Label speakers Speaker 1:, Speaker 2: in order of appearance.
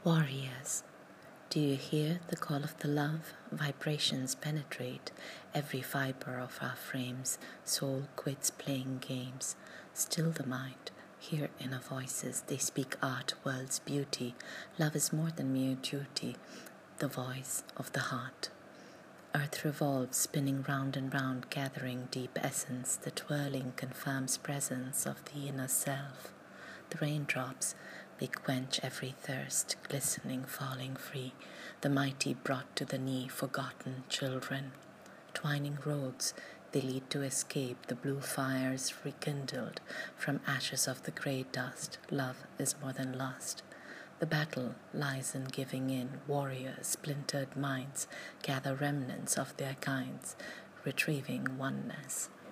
Speaker 1: Warriors, do you hear the call of the love? Vibrations penetrate every fiber of our frames. Soul quits playing games. Still the mind. Hear inner voices. They speak art, world's beauty. Love is more than mere duty. The voice of the heart. Earth revolves, spinning round and round, gathering deep essence. The twirling confirms presence of the inner self. The raindrops, they quench every thirst, glistening, falling free. The mighty brought to the knee, forgotten children. Twining roads, they lead to escape. The blue fires rekindled from ashes of the grey dust. Love is more than lust. The battle lies in giving in. Warriors, splintered minds, gather remnants of their kinds, retrieving oneness.